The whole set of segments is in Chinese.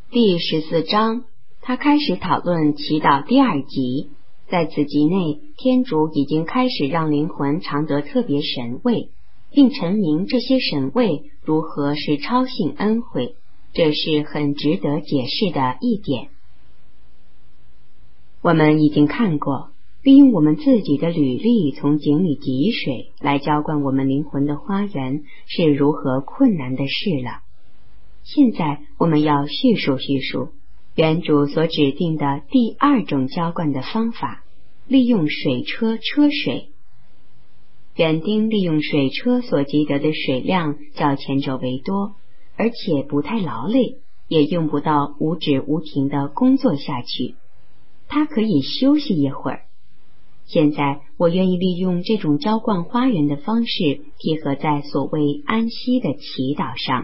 第14章，他开始讨论祈祷第2集。在此集内，天主已经开始让灵魂尝得特别神位，并陈明这些神位如何是超性恩惠，这是很值得解释的一点。我们已经看过，利用我们自己的履历从井里汲水来浇灌我们灵魂的花园是如何困难的事了。现在我们要叙述原主所指定的第2种浇灌的方法，利用水车车水。园丁利用水车所积得的水量较前者为多，而且不太劳累，也用不到无止无停的工作下去，他可以休息一会儿。现在我愿意利用这种浇灌花园的方式贴合在所谓安息的祈祷上。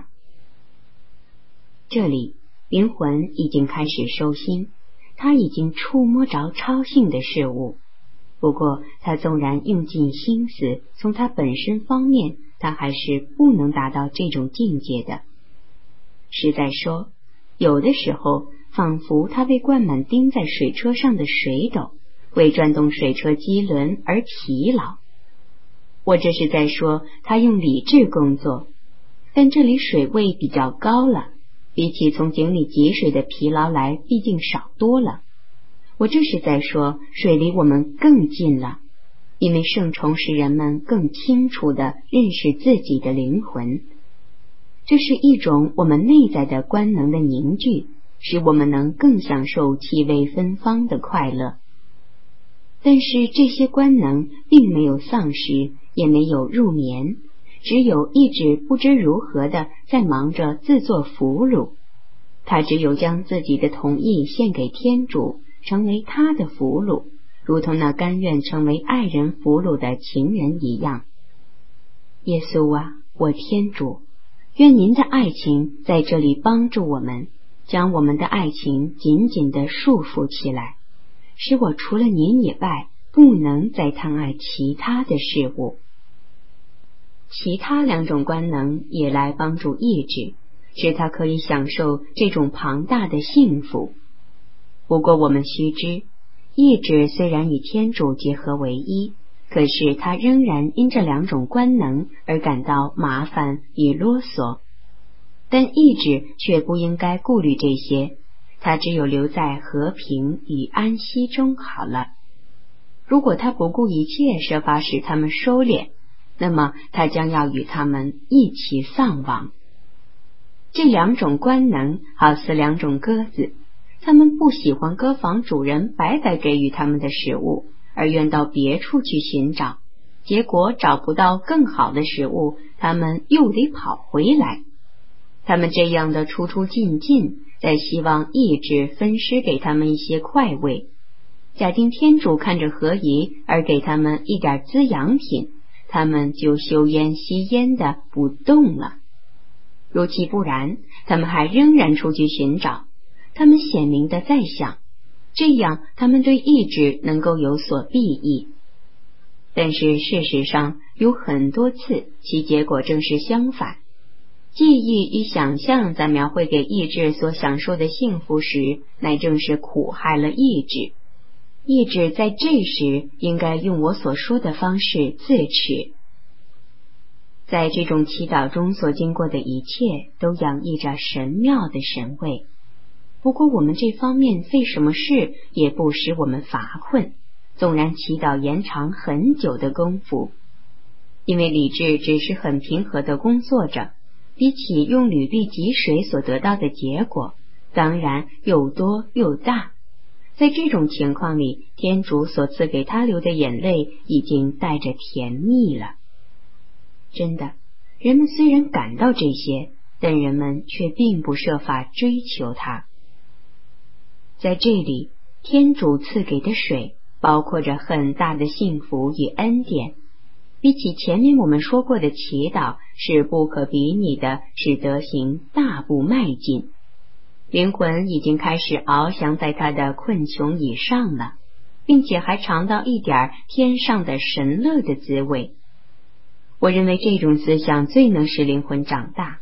这里灵魂已经开始收心，他已经触摸着超性的事物。不过他纵然用尽心思，从他本身方面，他还是不能达到这种境界的。实在说，有的时候仿佛他为灌满钉在水车上的水斗，为转动水车机轮而疲劳。我这是在说他用理智工作，但这里水位比较高了，比起从井里汲水的疲劳来，毕竟少多了。我这是在说，水离我们更近了，因为圣虫使人们更清楚地认识自己的灵魂。这是一种我们内在的官能的凝聚，使我们能更享受气味芬芳的快乐。但是这些官能并没有丧失，也没有入眠，只有意志不知如何的在忙着自作俘虏。他只有将自己的同意献给天主，成为他的俘虏，如同那甘愿成为爱人俘虏的情人一样。耶稣啊，我天主，愿您的爱情在这里帮助我们，将我们的爱情紧紧地束缚起来，使我除了您以外不能再贪爱其他的事物。其他2种官能也来帮助意志，使他可以享受这种庞大的幸福。不过我们须知，意志虽然与天主结合为一，可是他仍然因这2种官能而感到麻烦与啰嗦。但意志却不应该顾虑这些，他只有留在和平与安息中好了。如果他不顾一切设法使他们收敛，那么他将要与他们一起丧亡。这2种官能好似2种鸽子，他们不喜欢鸽房主人白白给予他们的食物，而愿到别处去寻找，结果找不到更好的食物，他们又得跑回来。他们这样的出出进进，在希望意志分施给他们一些快慰。假定天主看着合宜而给他们一点滋养品，他们就休烟吸烟的不动了。如其不然，他们还仍然出去寻找。他们显明的在想，这样他们对意志能够有所裨益。但是事实上有很多次，其结果正是相反。记忆与想象在描绘给意志所享受的幸福时，乃正是苦害了意志。意志在这时应该用我所说的方式自持。在这种祈祷中所经过的一切都洋溢着神妙的神味。不过我们这方面费什么事也不使我们乏困，纵然祈祷延长很久的功夫，因为理智只是很平和地工作着，比起用履历汲水所得到的结果，当然又多又大。在这种情况里，天主所赐给他流的眼泪已经带着甜蜜了。真的，人们虽然感到这些，但人们却并不设法追求它。在这里，天主赐给的水包括着很大的幸福与恩典，比起前面我们说过的祈祷是不可比拟的，使德行大步迈进。灵魂已经开始翱翔在他的困穷以上了，并且还尝到一点天上的神乐的滋味。我认为这种思想最能使灵魂长大，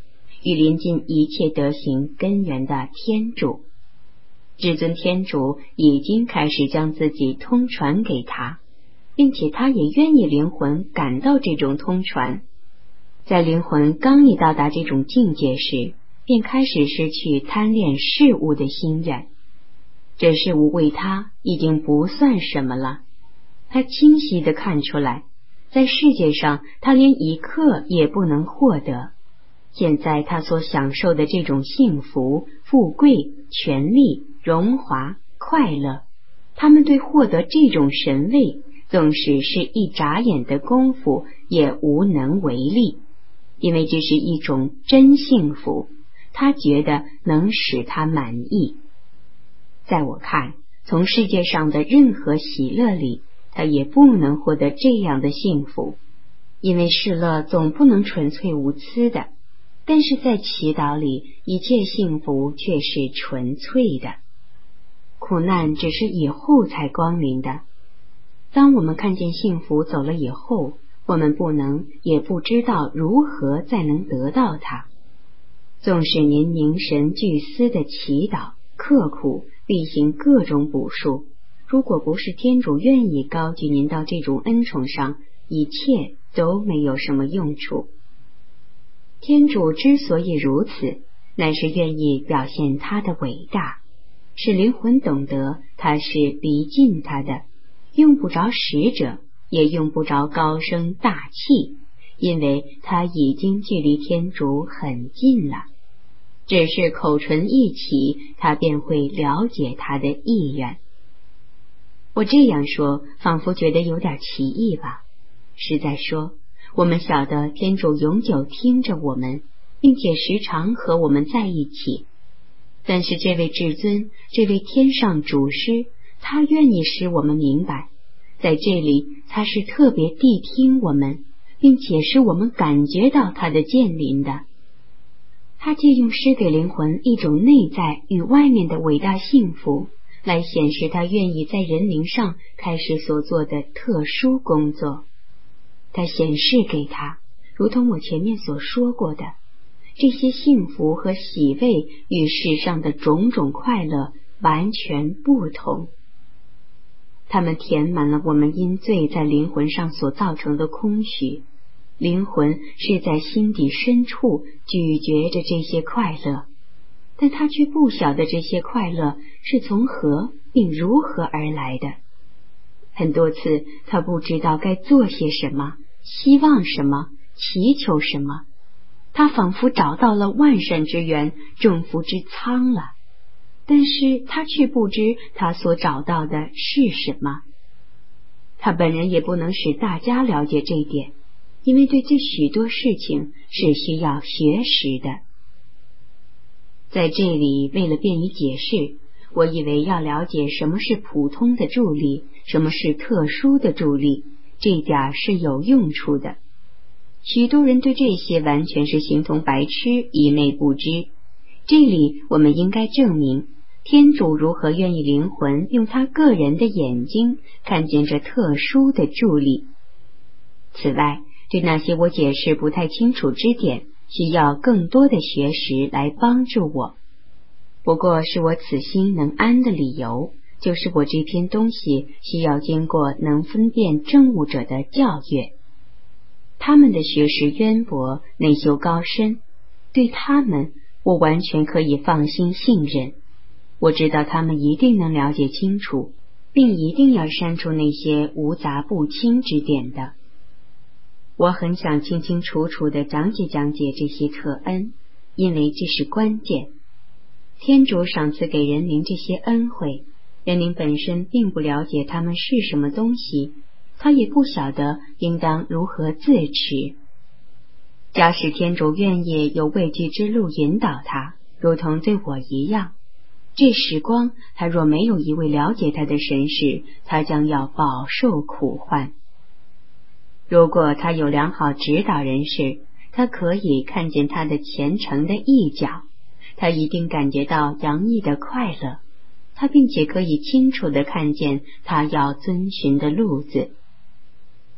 与临近一切德行根源的天主。至尊天主已经开始将自己通传给他，并且他也愿意灵魂感到这种通传。在灵魂刚一到达这种境界时，便开始失去贪恋事物的心愿。这事物为他已经不算什么了。他清晰地看出来，在世界上他连一刻也不能获得。现在他所享受的这种幸福、富贵、权力、荣华、快乐，他们对获得这种神位，纵使是一眨眼的功夫，也无能为力，因为这是一种真幸福，他觉得能使他满意。在我看，从世界上的任何喜乐里，他也不能获得这样的幸福，因为世乐总不能纯粹无私的，但是在祈祷里，一切幸福却是纯粹的。苦难只是以后才光临的。当我们看见幸福走了以后，我们不能也不知道如何再能得到它。纵使您凝神聚思的祈祷，刻苦例行各种补数，如果不是天主愿意高举您到这种恩宠上，一切都没有什么用处。天主之所以如此，乃是愿意表现他的伟大，使灵魂懂得他是离近他的，用不着使者，也用不着高声大气，因为他已经距离天主很近了。只是口唇一起，他便会了解他的意愿。我这样说，仿佛觉得有点奇异吧。是在说，我们晓得天主永久听着我们，并且时常和我们在一起。但是这位至尊，这位天上主师，他愿意使我们明白，在这里他是特别谛听我们，并且使我们感觉到他的降临的。他借用施给灵魂一种内在与外面的伟大幸福，来显示他愿意在人灵上开始所做的特殊工作。他显示给他，如同我前面所说过的，这些幸福和喜慰与世上的种种快乐完全不同。它们填满了我们因罪在灵魂上所造成的空虚，灵魂是在心底深处咀嚼着这些快乐，但他却不晓得这些快乐是从何并如何而来的。很多次他不知道该做些什么，希望什么，祈求什么，他仿佛找到了万善之源，众福之仓了，但是他却不知他所找到的是什么。他本人也不能使大家了解这一点，因为对这许多事情是需要学识的。在这里，为了便于解释，我以为要了解什么是普通的助力，什么是特殊的助力，这点是有用处的。许多人对这些完全是形同白痴，一昧不知。这里我们应该证明天主如何愿意灵魂用他个人的眼睛看见这特殊的助力。此外，对那些我解释不太清楚之点，需要更多的学识来帮助我。不过是我此心能安的理由，就是我这篇东西需要经过能分辨证悟者的教阅。他们的学识渊博，内修高深，对他们我完全可以放心信任。我知道他们一定能了解清楚，并一定要删除那些无杂不清之点的。我很想清清楚楚地讲解这些特恩，因为这是关键。天主赏赐给人民这些恩惠，人民本身并不了解他们是什么东西，他也不晓得应当如何自持。假使天主愿意有畏惧之路引导他，如同对我一样，这时光他若没有一位了解他的神使，他将要饱受苦患。如果他有良好指导人士，他可以看见他的虔诚的一角，他一定感觉到洋溢的快乐，他并且可以清楚地看见他要遵循的路子。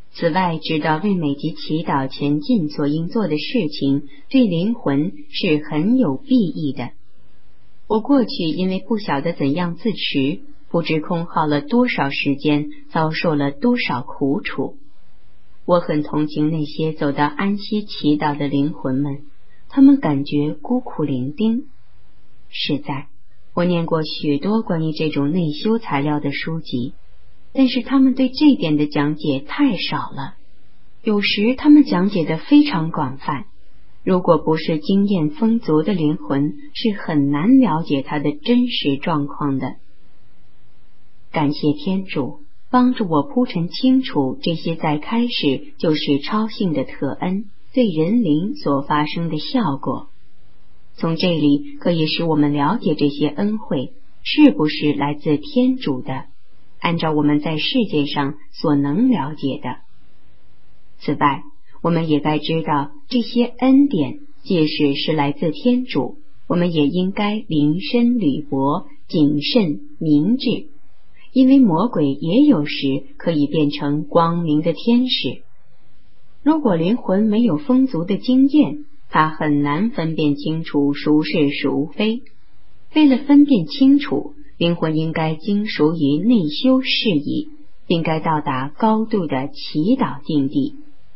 此外，知道为每级祈祷前进所应做的事情，对灵魂是很有裨益的。我过去因为不晓得怎样自持，不知空耗了多少时间，遭受了多少苦楚。我很同情那些走到安息祈祷的灵魂们，他们感觉孤苦伶仃。是在，我念过许多关于这种内修材料的书籍，但是他们对这点的讲解太少了，有时他们讲解得非常广泛，如果不是经验丰足的灵魂，是很难了解它的真实状况的。感谢天主帮助我铺陈清楚这些在开始就是超性的特恩对人灵所发生的效果。从这里可以使我们了解这些恩惠是不是来自天主的，按照我们在世界上所能了解的。此外，我们也该知道这些恩典即使是来自天主，我们也应该临深履薄，谨慎明智，因为魔鬼也有时可以变成光明的天使。如果灵魂没有丰足的经验，他很难分辨清楚孰是孰非。为了分辨清楚，灵魂应该精熟于内修事宜，并该到达高度的祈祷境地。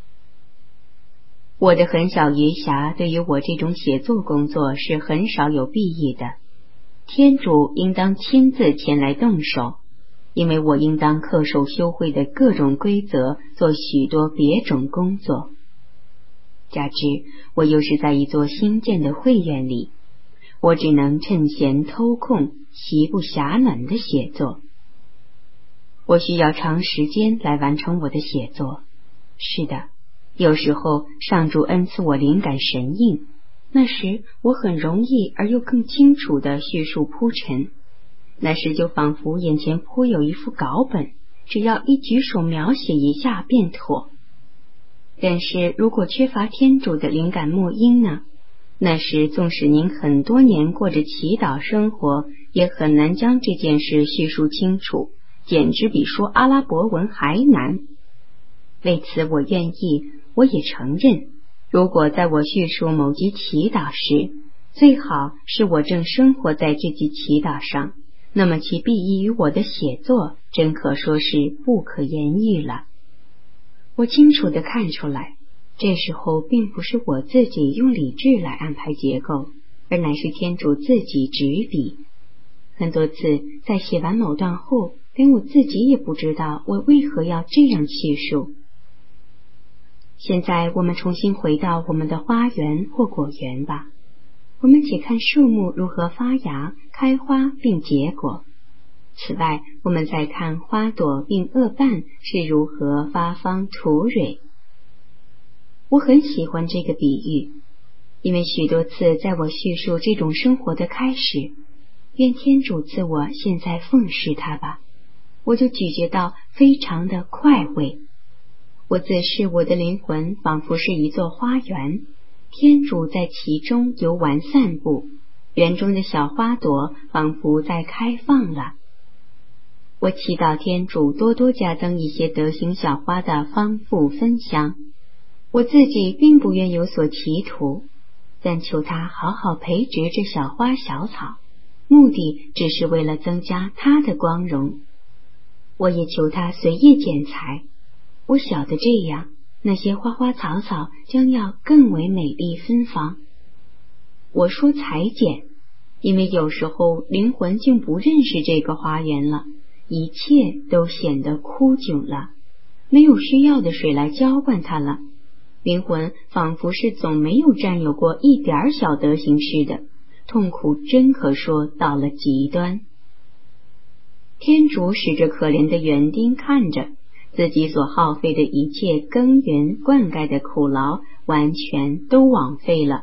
我的很小余暇对于我这种写作工作是很少有裨益的，天主应当亲自前来动手，因为我应当恪守修会的各种规则，做许多别种工作。加之我又是在一座新建的会院里，我只能趁闲偷空，席不暇暖的写作。我需要长时间来完成我的写作。是的，有时候上主恩赐我灵感神印，那时我很容易而又更清楚地叙述铺陈，那时就仿佛眼前颇有一副稿本，只要一举手描写一下便妥。但是如果缺乏天主的灵感墨音呢？那时纵使您很多年过着祈祷生活，也很难将这件事叙述清楚，简直比说阿拉伯文还难。为此我愿意，我也承认，如果在我叙述某级祈祷时，最好是我正生活在这级祈祷上，那么其裨益于我的写作真可说是不可言喻了。我清楚地看出来，这时候并不是我自己用理智来安排结构，而乃是天主自己执笔。很多次在写完某段后，连我自己也不知道我为何要这样叙述。现在我们重新回到我们的花园或果园吧，我们且看树木如何发芽、开花并结果。此外，我们再看花朵并萼瓣是如何发芳吐蕊。我很喜欢这个比喻，因为许多次在我叙述这种生活的开始，愿天主赐我现在奉侍他吧，我就咀嚼到非常的快慰。我自视我的灵魂仿佛是一座花园，天主在其中游玩散步，园中的小花朵仿佛在开放了。我祈祷天主多多加增一些德行小花的丰富芬香。我自己并不愿有所企图，但求他好好培植这小花小草，目的只是为了增加它的光荣。我也求他随意剪裁，我晓得这样，那些花花草草将要更为美丽芬芳。我说裁剪，因为有时候灵魂竟不认识这个花园了，一切都显得枯窘了，没有需要的水来浇灌它了。灵魂仿佛是总没有占有过一点小德行似的，痛苦真可说到了极端。天主使这可怜的园丁看着自己所耗费的一切耕耘灌溉的苦劳完全都枉费了。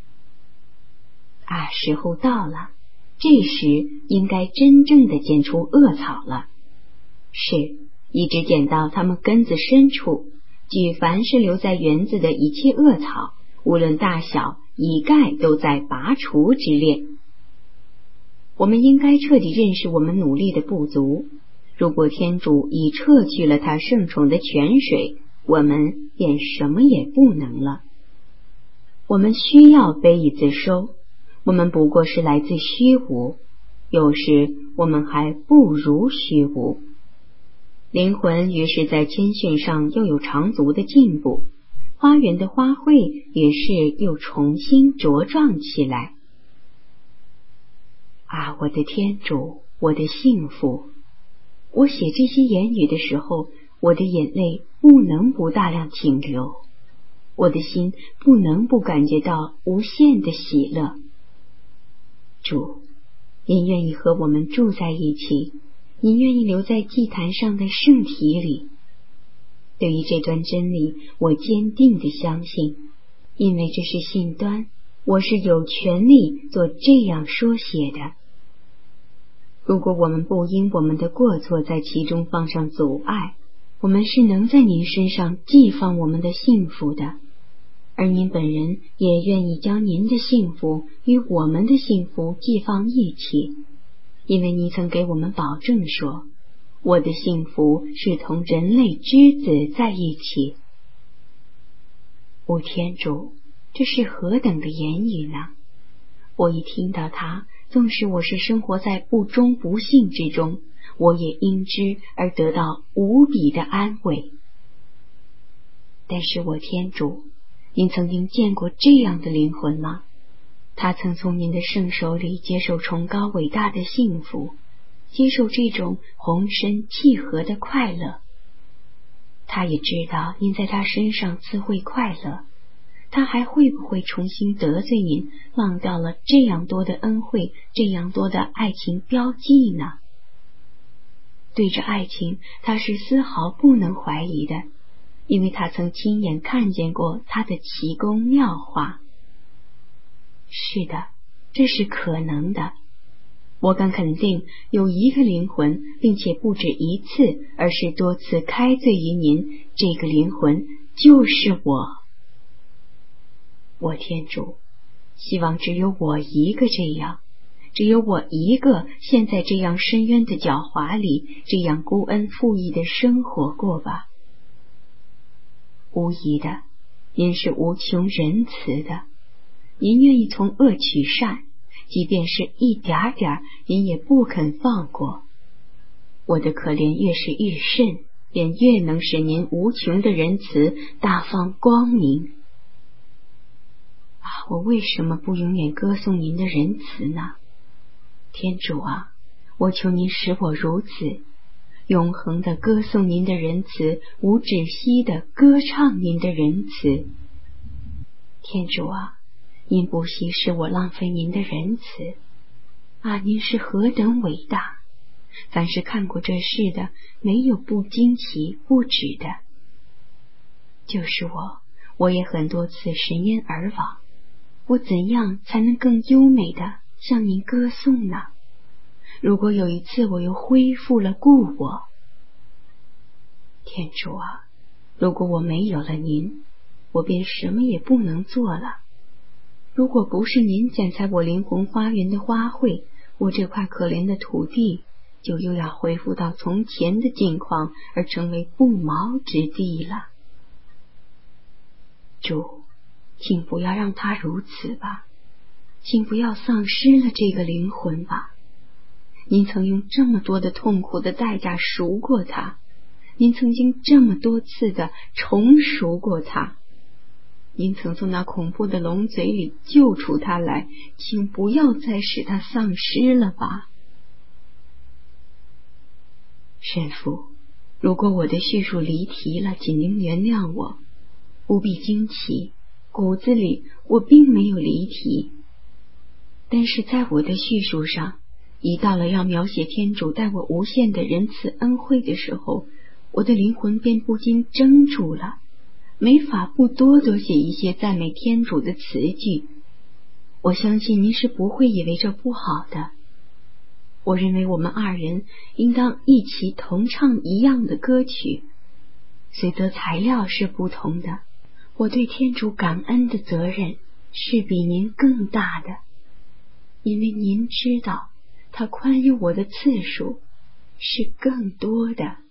啊，时候到了，这时应该真正的剪除恶草了。是，一直剪到它们根子深处，举凡是留在园子的一切恶草，无论大小，一概都在拔除之列。我们应该彻底认识我们努力的不足。如果天主已撤去了他圣宠的泉水， 我们便什么也不能了。我们需要卑以自收，我们不过是来自虚无，有时我们还不如虚无。灵魂于是在谦逊上又有长足的进步，花园的花卉于是又重新茁壮起来。啊，我的天主，我的幸福！我写这些言语的时候，我的眼泪不能不大量倾流，我的心不能不感觉到无限的喜乐。主，您愿意和我们住在一起，您愿意留在祭坛上的圣体里。对于这段真理，我坚定地相信，因为这是信端，我是有权利做这样说写的。如果我们不因我们的过错在其中放上阻碍，我们是能在您身上寄放我们的幸福的，而您本人也愿意将您的幸福与我们的幸福寄放一起，因为您曾给我们保证说，我的幸福是同人类之子在一起。天主，这是何等的言语呢？我一听到它，纵使我是生活在不忠不信之中，我也因之而得到无比的安慰。但是天主，您曾经见过这样的灵魂吗？他曾从您的圣手里接受崇高伟大的幸福，接受这种宏深契合的快乐。他也知道您在他身上自会快乐，他还会不会重新得罪您，忘掉了这样多的恩惠，这样多的爱情标记呢？对着爱情，他是丝毫不能怀疑的，因为他曾亲眼看见过他的奇功妙化。是的，这是可能的。我敢肯定，有一个灵魂，并且不止一次，而是多次开罪于您，这个灵魂就是我天主，希望只有我一个这样，只有我一个陷在这样深渊的狡猾里，这样孤恩负义的生活过吧。无疑的，您是无穷仁慈的，您愿意从恶取善，即便是一点点，您也不肯放过。我的可怜越是愈甚，便越能使您无穷的仁慈大放光明。我为什么不永远歌颂您的仁慈呢？天主啊，我求您使我如此，永恒的歌颂您的仁慈，无止息的歌唱您的仁慈。天主啊，您不惜使我浪费您的仁慈您是何等伟大！凡是看过这事的，没有不惊奇不止的。就是我也很多次神焉而往，我怎样才能更优美的向您歌颂呢？如果有一次我又恢复了故我，天主啊，如果我没有了您，我便什么也不能做了。如果不是您剪裁我灵魂花园的花卉，我这块可怜的土地就又要恢复到从前的境况，而成为不毛之地了。主，请不要让它如此吧，请不要丧失了这个灵魂吧。您曾用这么多的痛苦的代价赎过它，您曾经这么多次的重赎过它，您曾从那恐怖的龙嘴里救出它来，请不要再使它丧失了吧。神父，如果我的叙述离题了，请您原谅我，不必惊奇，骨子里我并没有离题。但是在我的叙述上，一到了要描写天主待我无限的仁慈恩惠的时候，我的灵魂便不禁怔住了，没法不多写一些赞美天主的词句。我相信您是不会以为这不好的。我认为我们二人应当一起同唱一样的歌曲，虽则材料是不同的，我对天主感恩的责任是比您更大的，因为您知道他宽宥我的次数是更多的。